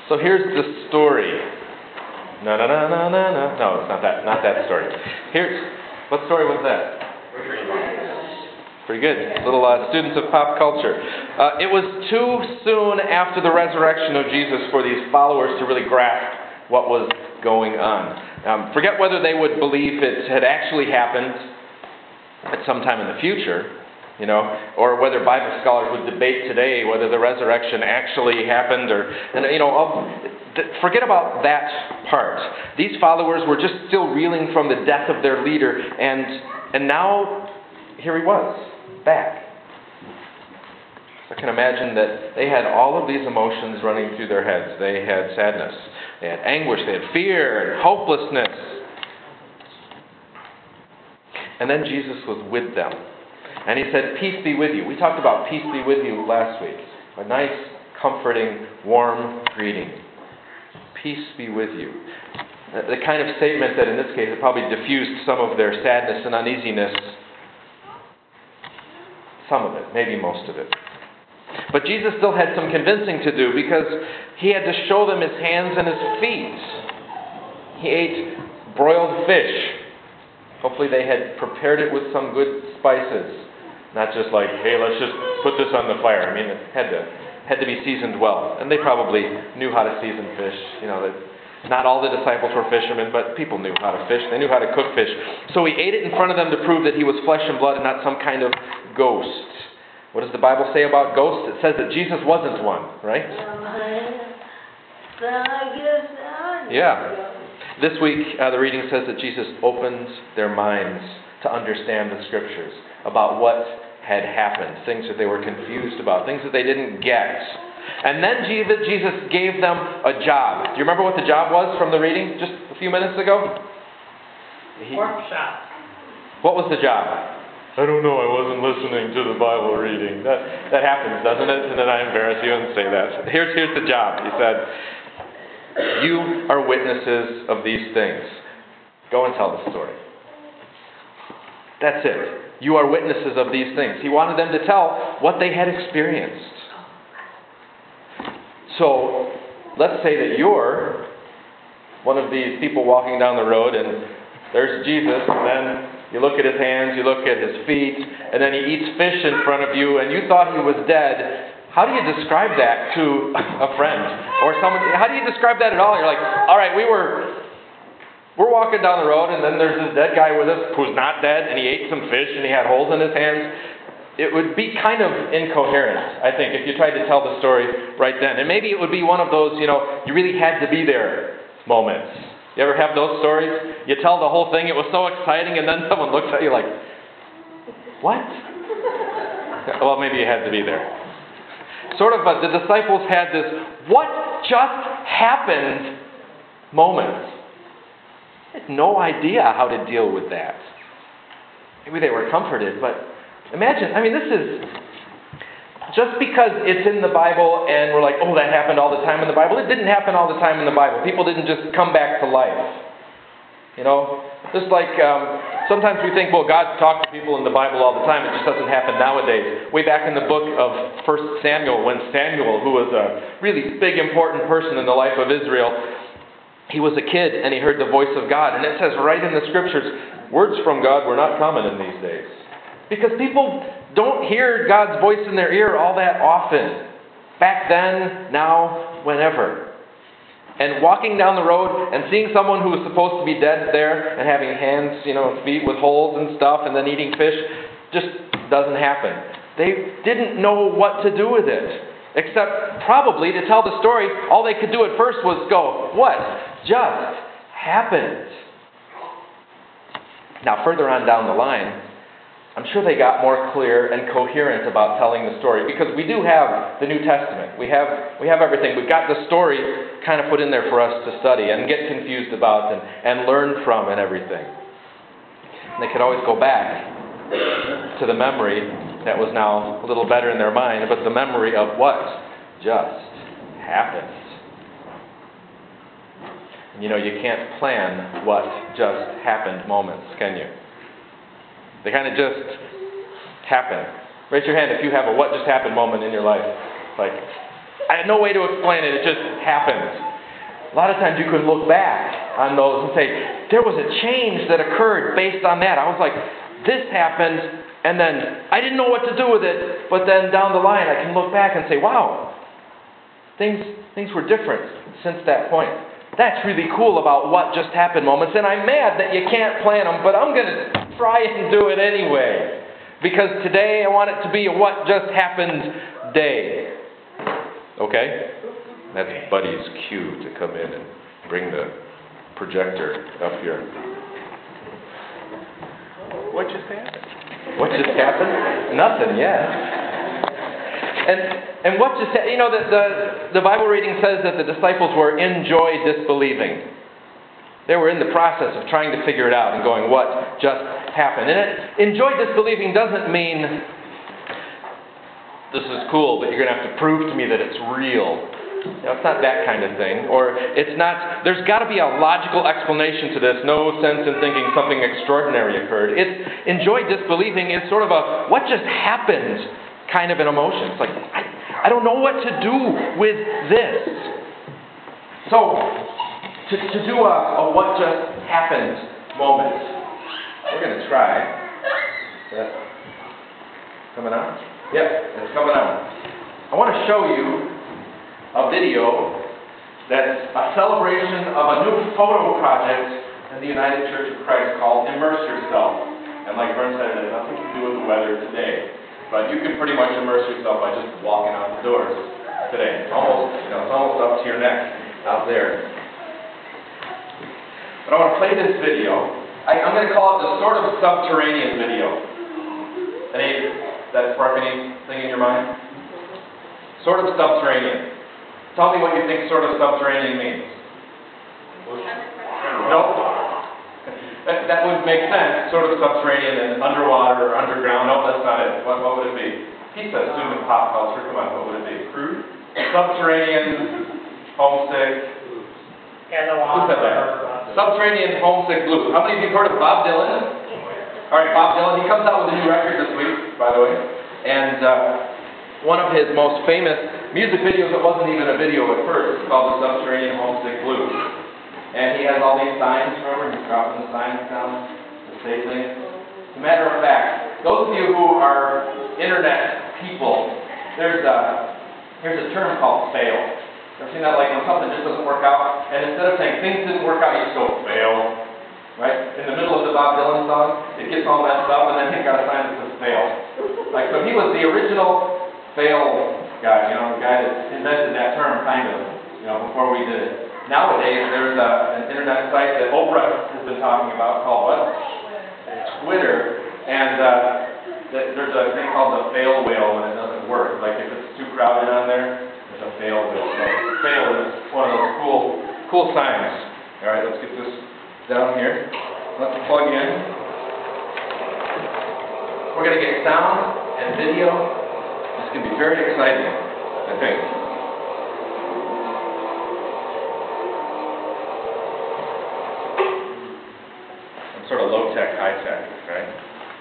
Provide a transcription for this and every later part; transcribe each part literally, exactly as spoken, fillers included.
So here's the story. No, no, no, no, no, no. No, it's not that. Not that story. Here's what story was that? Pretty good. Little uh, students of pop culture. Uh, it was too soon after the resurrection of Jesus for these followers to really grasp what was going on. Um, forget whether they would believe it had actually happened at some time in the future, you know, or whether Bible scholars would debate today whether the resurrection actually happened, or, and you know, I'll, forget about that part. These followers were just still reeling from the death of their leader, and and now here he was, back. So I can imagine that they had all of these emotions running through their heads. They had sadness, they had anguish, they had fear and hopelessness. And then Jesus was with them. And he said, "Peace be with you." We talked about peace be with you last week. A nice, comforting, warm greeting. Peace be with you. The kind of statement that in this case it probably diffused some of their sadness and uneasiness. Some of it, maybe most of it. But Jesus still had some convincing to do, because he had to show them his hands and his feet. He ate broiled fish. Hopefully they had prepared it with some good spices. Not just like, hey, let's just put this on the fire. I mean, it had to had to be seasoned well. And they probably knew how to season fish. You know, that not all the disciples were fishermen, but people knew how to fish. They knew how to cook fish. So he ate it in front of them to prove that he was flesh and blood and not some kind of ghost. What does the Bible say about ghosts? It says that Jesus wasn't one, right? Yeah. This week, uh, the reading says that Jesus opened their minds to understand the Scriptures about what had happened, things that they were confused about, things that they didn't get. And then Jesus gave them a job. Do you remember what the job was from the reading just a few minutes ago? He, Workshop. What was the job? I don't know, I wasn't listening to the Bible reading. That that happens, doesn't it? And then I embarrass you and say that. Here's, here's the job. He said, "You are witnesses of these things. Go and tell the story." That's it. You are witnesses of these things. He wanted them to tell what they had experienced. So, let's say that you're one of these people walking down the road, and there's Jesus, and then you look at his hands, you look at his feet, and then he eats fish in front of you, and you thought he was dead. How do you describe that to a friend or someone? How do you describe that at all? You're like, all right, we were we're walking down the road, and then there's this dead guy with us who's not dead, and he ate some fish, and he had holes in his hands. It would be kind of incoherent, I think, if you tried to tell the story right then. And maybe it would be one of those, you know, you really had to be there moments. You ever have those stories? You tell the whole thing, it was so exciting, and then someone looks at you like, what? Well, maybe you had to be there. Sort of, uh, the disciples had this, what just happened moment. They had no idea how to deal with that. Maybe they were comforted, but imagine, I mean, this is, just because it's in the Bible and we're like, oh, that happened all the time in the Bible. It didn't happen all the time in the Bible. People didn't just come back to life. You know, just like um, sometimes we think, well, God talked to people in the Bible all the time. It just doesn't happen nowadays. Way back in the book of First Samuel, when Samuel, who was a really big, important person in the life of Israel, he was a kid and he heard the voice of God. And it says right in the Scriptures, words from God were not common in these days. Because people don't hear God's voice in their ear all that often. Back then, now, whenever. And walking down the road and seeing someone who was supposed to be dead there and having hands, you know, feet with holes and stuff and then eating fish just doesn't happen. They didn't know what to do with it. Except probably to tell the story, all they could do at first was go, what just happened? Now further on down the line, I'm sure they got more clear and coherent about telling the story, because we do have the New Testament. We have we have everything. We've got the story kind of put in there for us to study and get confused about and, and learn from and everything. And they could always go back to the memory that was now a little better in their mind, but the memory of what just happened. And you know, you can't plan what just happened moments, can you? They kind of just happen. Raise your hand if you have a what just happened moment in your life. Like, I had no way to explain it. It just happened. A lot of times you can look back on those and say, there was a change that occurred based on that. I was like, this happened, and then I didn't know what to do with it. But then down the line, I can look back and say, wow, things things were different since that point. That's really cool about what just happened moments. And I'm mad that you can't plan them, but I'm going to try and do it anyway. Because today I want it to be a what just happened day. Okay? That's Buddy's cue to come in and bring the projector up here. What just happened? What just happened? Nothing yet. And and what just happened? You know, the, the, the Bible reading says that the disciples were in joy disbelieving. They were in the process of trying to figure it out and going, what just happened? And it, enjoy disbelieving doesn't mean this is cool, but you're going to have to prove to me that it's real. You know, it's not that kind of thing. Or it's not, there's got to be a logical explanation to this. No sense in thinking something extraordinary occurred. It's enjoy disbelieving is sort of a what just happened kind of an emotion. It's like, I, I don't know what to do with this. So, to, to do a, a what just happened moment, we're going to try. Is that coming on? Yep, it's coming on. I want to show you a video that's a celebration of a new photo project in the United Church of Christ called Immerse Yourself. And like Vern said, it has nothing to do with the weather today. But you can pretty much immerse yourself by just walking out the doors today. It's almost, you know, it's almost up to your neck out there. But I want to play this video. I, I'm going to call it the sort of subterranean video. Any that spark anything in your mind? Sort of subterranean. Tell me what you think sort of subterranean means. Nope. That, that would make sense. Sort of subterranean and underwater or underground. No, that's not it. What, what would it be? Pizza, assume in pop culture. Come on, what would it be? Crude? Subterranean, homesick. Yeah, no, Who said that? Subterranean, homesick blues. How many of you have heard of Bob Dylan? All right, Bob Dylan. He comes out with a new record this week, by the way. And uh, one of his most famous music videos, it wasn't even a video at first, it's called The Subterranean Homesick Blues. And he has all these signs, remember? He's dropping the signs down to say things. As a matter of fact, those of you who are internet people, there's a, here's a term called fail. Ever seen that? Like when something just doesn't work out, and instead of saying things didn't work out, you just go fail. Right? In the middle of the Bob Dylan song, it gets all messed up, and then he got a sign that says fail. Like, so he was the original fail guy, you know, the guy that invented that term, kind of, you know, before we did it. Nowadays, there's a, an internet site that Oprah has been talking about called what? Twitter. And uh, th- there's a thing called the fail whale when it doesn't work. Like if it's too crowded on there, there's a fail whale. So fail is one of those cool, cool signs. All right, let's get this down here. Let's plug in. We're going to get sound and video. It's going to be very exciting, I think. Sort of low-tech, high-tech, right?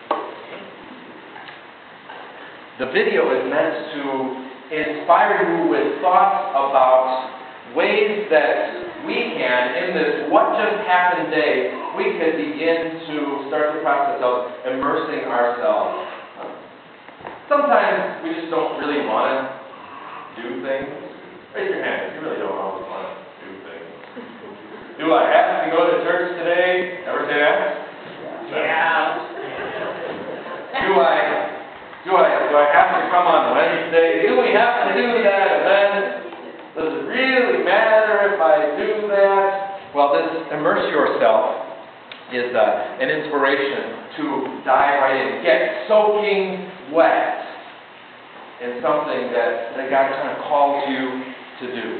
The video is meant to inspire you with thoughts about ways that we can, in this what just happened day, we could begin to start the process of immersing ourselves. Sometimes we just don't really want to do things. Raise your hand if you really don't always want to do things. Do I have to go to church today? Ever say that? Yeah. Do I, do I, do I have to come on Wednesday? Do we have to do that event? Does it really matter if I do that? Well, this immerse yourself is uh, an inspiration to dive right in, get soaking wet in something that, that God kind of calls you to do.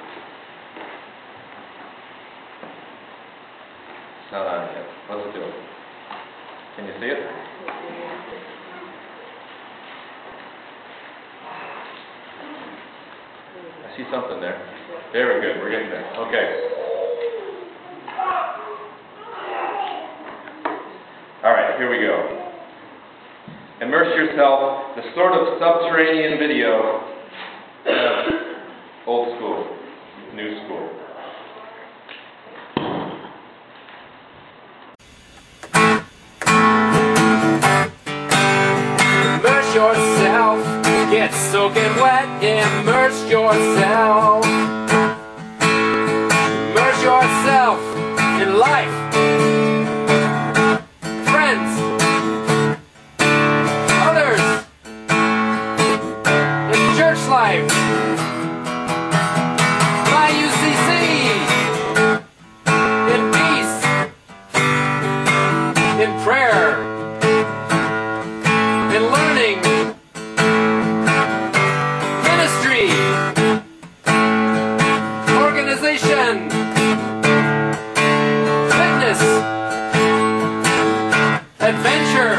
It's not on yet. Let's do it. Can you see it? I see something there. Very good. We're getting there. Okay. All right, here we go. Immerse yourself. The sort of subterranean video. Uh, old school, new school. Immerse yourself, get soaking wet, immerse yourself. Immerse yourself in life, friends, others, in church life, my U C C, in peace, in prayer, in learning, ministry, organization, fitness, adventure,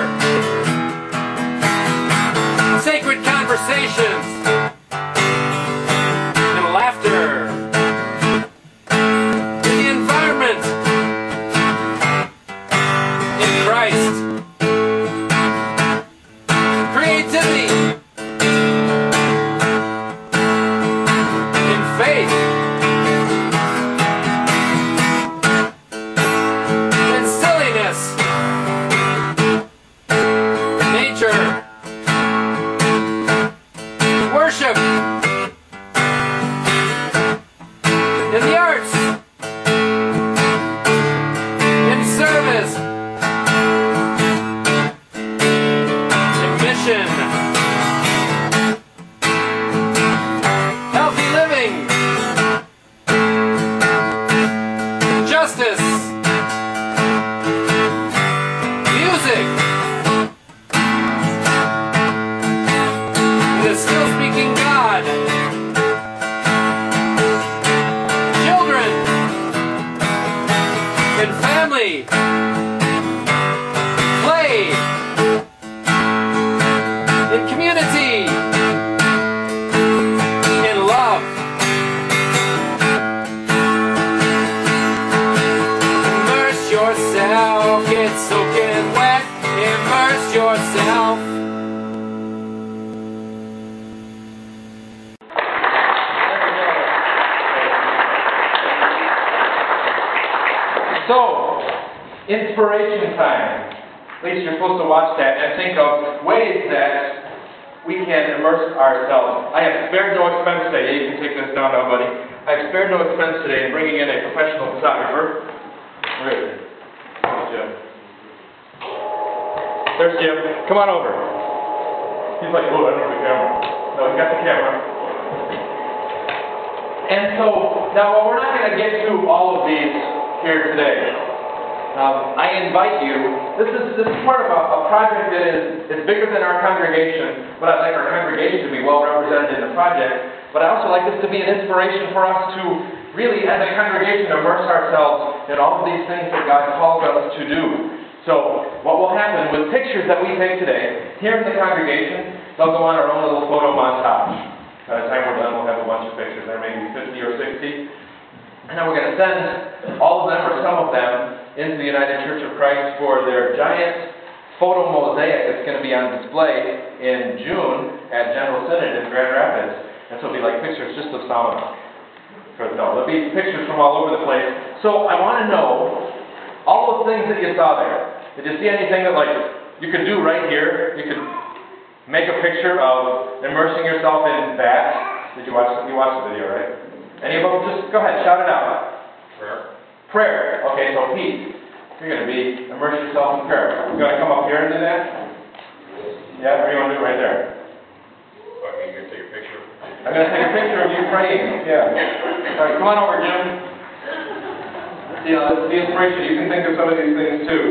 sacred conversations, and laughter, in the environment, in Christ, creativity, in faith, in silliness, nature, worship, in the arts, in service, in mission, healthy living, justice, music, the still speaking God, children, and family, play, in community, in love. Immerse yourself, get soaking wet, immerse yourself. So, inspiration time. At least you're supposed to watch that and think of ways that we can immerse ourselves. I have spared no expense today. You can take this down now, buddy. I have spared no expense today in bringing in a professional photographer. Where is he? There's Jim. There's Jim. Come on over. He's like, oh, I don't have the camera. No, he's got the camera. And so, now while we're not going to get to all of these here today, um, I invite you, this is, this is part of a, a project that is, is bigger than our congregation, but I'd like our congregation to be well represented in the project, but I also like this to be an inspiration for us to really, as a congregation, immerse ourselves in all of these things that God calls us to do. So, what will happen with pictures that we take today, here in the congregation, they'll go on our own little photo montage. By the time we're done, we'll have a bunch of pictures, there may be fifty or sixty. And then we're going to send all of them or some of them into the United Church of Christ for their giant photo mosaic that's going to be on display in June at General Synod in Grand Rapids. And so it'll be like pictures just of Solomon. No, there'll be pictures from all over the place. So I want to know all the things that you saw there. Did you see anything that like you could do right here? You could make a picture of immersing yourself in that. Did you watch you watched the video, right? Any of them? Just go ahead, shout it out. Prayer. Prayer. Okay, so Pete, you're going to be immerse yourself in prayer. You going to come up here and do that? Yeah, or you want to do it right there? Okay, you're going to take a picture. I'm going to take a picture of you praying. Yeah. All right, come on over, Jim. You know, this is the inspiration. You can think of some of these things too.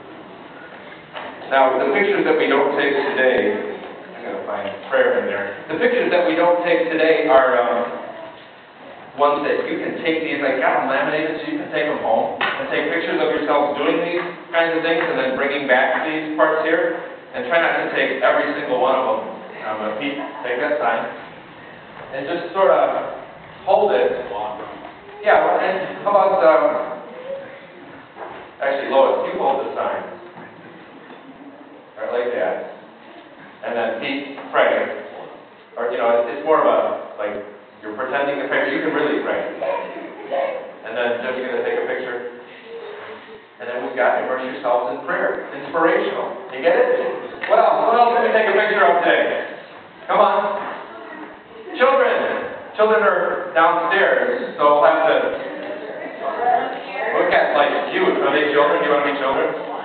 Now, the pictures that we don't take today, I'm going to find prayer in there. The pictures that we don't take today are um, ones that you can take these, I got them laminated so you can take them home and take pictures of yourself doing these kinds of things and then bringing back these parts here. And try not to take every single one of them. I'm going to Pete, take that sign. And just sort of hold it. Yeah, well, and how about, um, actually, Lois, you hold the sign. All right, like that. And then Pete, pray. Or, you know, it's more of a, like, You're pretending to pray. You can really pray. And then Jim's going to take a picture. And then we've got immerse yourselves in prayer. Inspirational. You get it? What else? What else can we take a picture of today? Come on. Children. Children are downstairs, so we'll have to look at like you. Are they children? Do you want to be children?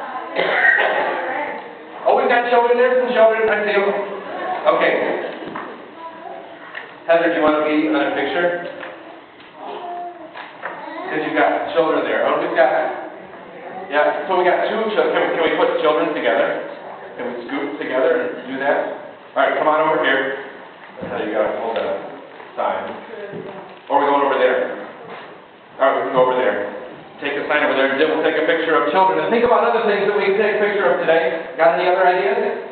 Oh, we've got children. There's some children. I see them. Okay. Heather, do you want to be on a picture? Because you've got children there. Oh, we've got. Yeah, so we got two children. Can we, can we put children together? Can we scoot together and do that? All right, come on over here. How you got to hold that sign? Or are we going over there? All right, we can go over there. Take the sign over there. Jim will take a picture of children. And think about other things that we can take a picture of today. Got any other ideas?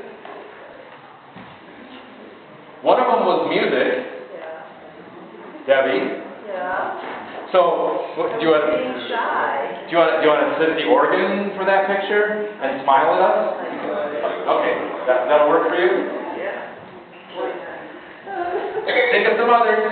One of them was music. Yeah. Debbie. Yeah. So, what, do you want? Being shy. Do you want? Do you want to sit at the organ for that picture and smile at us? Okay, that that'll work for you. Yeah. Think of some others.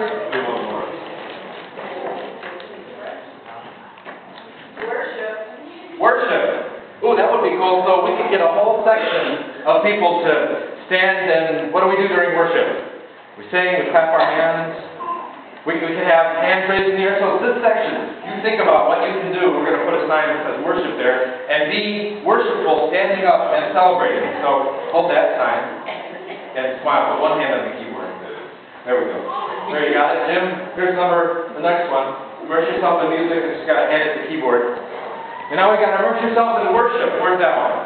Worship. Worship. Ooh, that would be cool. So we could get a whole section of people to stand and what do we do during worship? We sing, we clap our hands. We, we can have hands raised in the air. So this section, you think about what you can do. We're going to put a sign that says worship there. And be worshipful, standing up and celebrating. So hold that sign and smile. Put one hand on the keyboard. There we go. There you got it, Jim. Here's number, the next one. Immerse yourself in music. Just got to hand it to the keyboard. And now we got to immerse yourself in worship. Where's that one?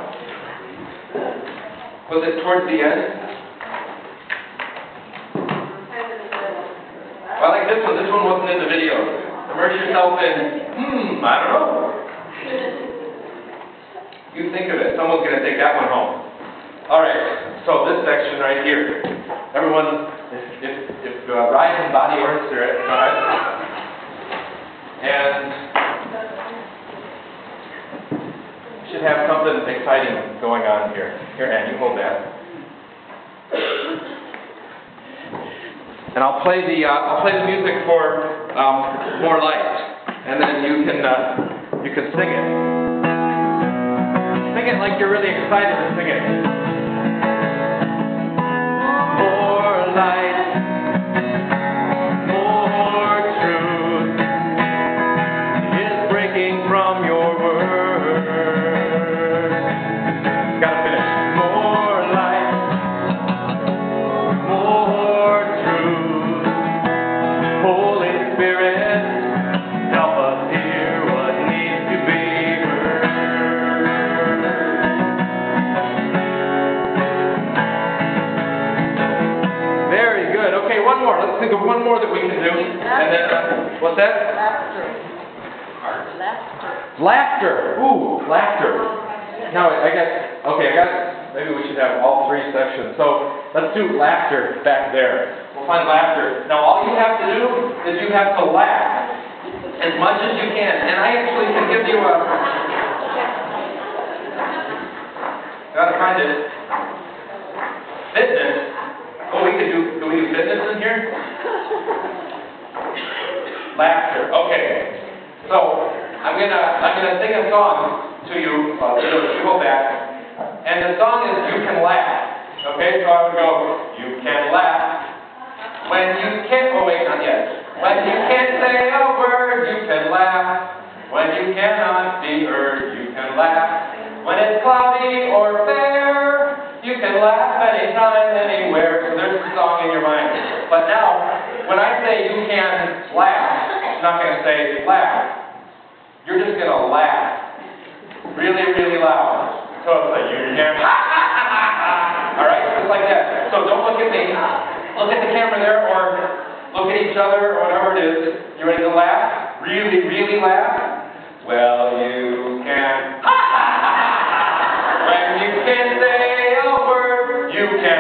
Was it towards the end? I like this one. This one wasn't in the video. Immerse yourself in, hmm, I don't know. You think of it. Someone's going to take that one home. All right. So this section right here. Everyone, if, if, if uh, rise in body or in spirit, all right? And we should have something exciting going on here. Here, Ann, you hold that. And I'll play the uh, I'll play the music for um, more light, and then you can uh, you can sing it. Sing it like you're really excited to sing it. More light, more truth is breaking from your word. Gotta finish. More light, more truth. Holy Spirit, help us hear what needs to be heard. Very good. Okay, one more. Let's think of one more that we can do. And then, uh, what's that? Laughter. Laughter. Laughter. Ooh, laughter. Now, I guess, okay, I got, maybe we should have all three sections. So, let's do laughter back there. We'll find laughter. Now, all you have to do is you have to laugh as much as you can. And I actually can give you a... Gotta find it. Fitness. Oh, we could do, do we do fitness in here? Laughter. Okay. So, I'm gonna, I'm gonna sing a song to you, uh, to go back. And the song is You Can Laugh. Okay, so I would go, you can laugh. When you can't, oh wait, not yet. When you can't say a word, you can laugh. When you cannot be heard, you can laugh. When it's cloudy or fair, you can laugh anytime, anywhere. So there's a song in your mind. But now, when I say you can laugh, I'm not going to say laugh. You're just going to laugh. Really, really loud. So it's like, you can Alright, just like that. So don't look at me. Look at the camera there, or look at each other, or whatever it is. You ready to laugh? Really, really laugh? Well, you can. When you can't say a word, you can.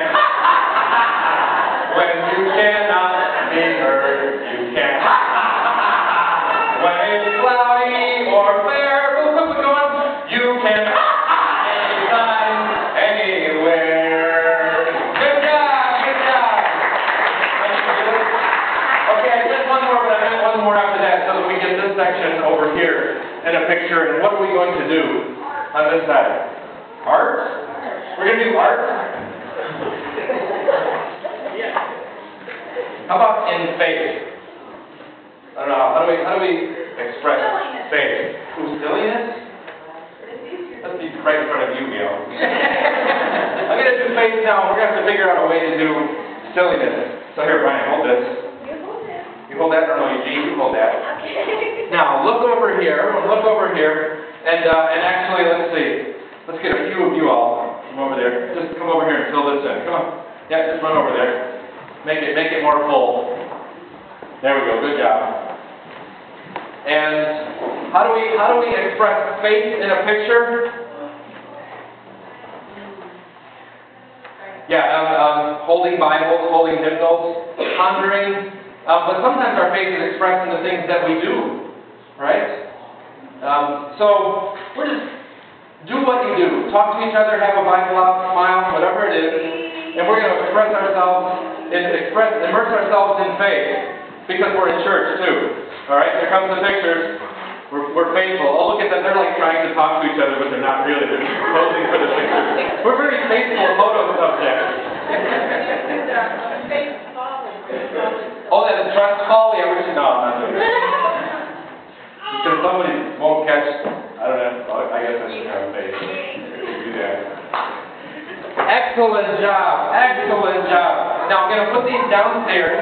When you cannot be heard, you can. When it's cloudy or fair, we'll keep it going. You can. Anytime, anywhere. Good job, good job. Okay, section over here in a picture, and what are we going to do on this side? Art? We're going to do art? How about in faith? I don't know, how do we, how do we express faith? Ooh, silliness? Let's be right in front of you, Neil. I'm going to do faith now. We're going to have to figure out a way to do silliness. So here, Brian, hold this. You hold that? Or no, Eugene, you hold that. Now, look over here. Look over here. And uh, and actually, let's see. Let's get a few of you all from over there. Just come over here and fill this in. Come on. Yeah, just run over there. Make it make it more full. There we go. Good job. And how do we how do we express faith in a picture? Yeah, um, um, holding Bibles, holding hymnals, pondering. Um, but sometimes our faith is expressed in the things that we do, right? Um, so we're just do what you do. Talk to each other, have a Bible out, smile, whatever it is, and we're going to express ourselves. Express, immerse ourselves in faith, because we're in church too. All right, here comes the pictures. We're, we're faithful. Oh, look at them. They're like trying to talk to each other, but they're not really. They're just posing for the pictures. We're very faithful photo subjects. Oh, that's trust fall? Yeah, we should. No, I'm not doing that. Because somebody won't catch. I don't know. I guess I should have faith. Do that. Excellent job. Excellent job. Now I'm going to put these downstairs,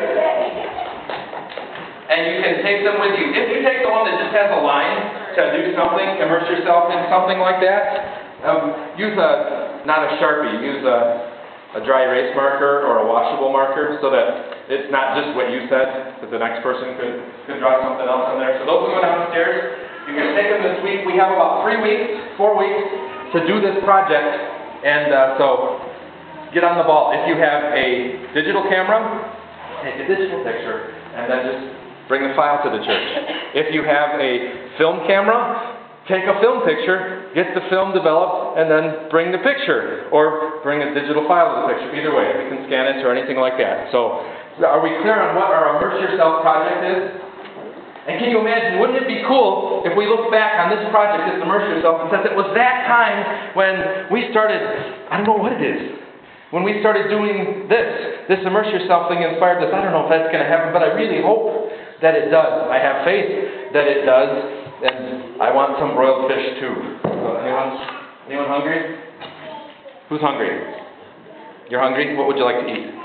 and you can take them with you. If you take the one that just has a line to do something, immerse yourself in something like that, um, use a, not a Sharpie, use a, a dry erase marker or a washable marker so that it's not just what you said, that the next person could, could draw something else on there. So those will go downstairs. You can take them this week. We have about three weeks, four weeks to do this project. And uh, so, get on the ball. If you have a digital camera, take a digital picture, and then just bring the file to the church. If you have a film camera, take a film picture, get the film developed, and then bring the picture. Or bring a digital file to the picture. Either way, you can scan it or anything like that. So, are we clear on what our Immerse Yourself project is? And can you imagine, wouldn't it be cool if we look back on this project, this Immerse Yourself, and said it was that time when we started, I don't know what it is, when we started doing this, this Immerse Yourself thing inspired us. I don't know if that's going to happen, but I really hope that it does. I have faith that it does, and I want some broiled fish too. So anyone, anyone hungry? Who's hungry? You're hungry? What would you like to eat?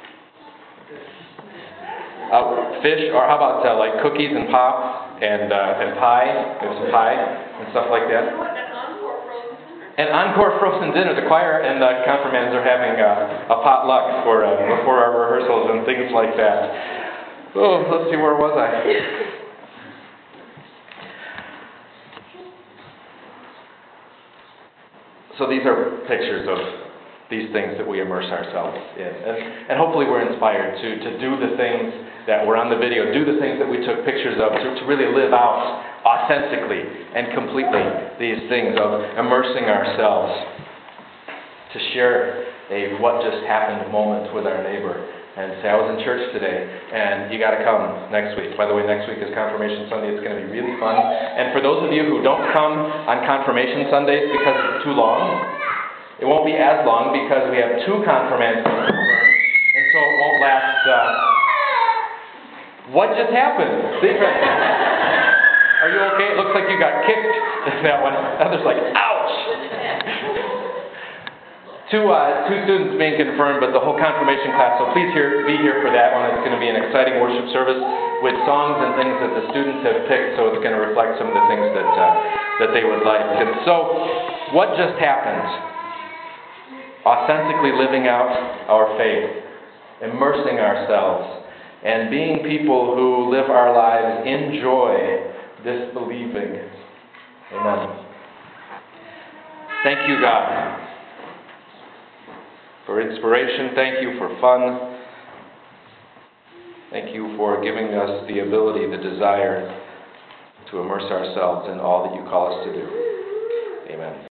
Uh, fish, or how about uh, like cookies and pop and uh, and pie, there's some pie and stuff like that. An encore frozen dinner. The choir and the confirmands are having uh, a potluck for uh, before our rehearsals and things like that. Oh, let's see, where was I? So these are pictures of these things that we immerse ourselves in. And, and hopefully we're inspired to, to do the things that were on the video, do the things that we took pictures of, to, to really live out authentically and completely these things of immersing ourselves, to share a what just happened moment with our neighbor and say, I was in church today and you got to come next week. By the way, next week is Confirmation Sunday. It's going to be really fun. And for those of you who don't come on Confirmation Sundays because it's too long, it won't be as long because we have two confirmands, and so it won't last. Uh... What just happened? See, are you okay? It looks like you got kicked in that one. Others like, ouch! two, uh, two students being confirmed, but the whole confirmation class. So please here, be here for that one. It's going to be an exciting worship service with songs and things that the students have picked. So it's going to reflect some of the things that uh, that they would like. And so, what just happened? Authentically living out our faith, immersing ourselves, and being people who live our lives in joy, disbelieving. Amen. Thank you, God, for inspiration. Thank you for fun. Thank you for giving us the ability, the desire to immerse ourselves in all that you call us to do. Amen.